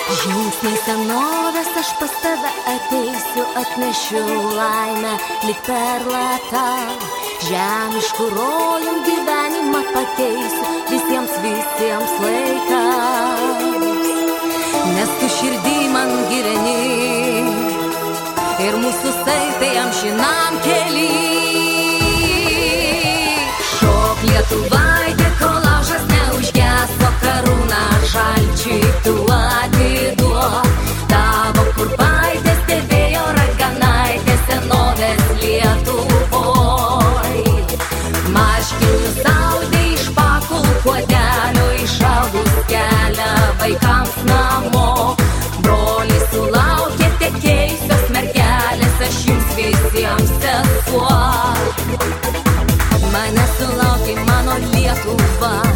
Žingsniai senovės aš pas tave ateisiu, atnešiu laimę lyg perlatą. Žemiškų rojum gyvenimą pakeisiu visiems laikams. Nes tu širdį man gyveni ir mūsų saitai amžinam kely. Šok Lietuvaitė, kol laužas neužgeso, karūną šalčiui tu atiduok. Tavo kurpaitės stebėjo raganaitės senovės Lietuvoj. Marškinius saudė iš pakul puodelio, išaugus kelią vaikams namo. Broliai sulaukė tekėjusios mergelės, aš jums visiems sesuo. Mane sulaukė mano Lietuva.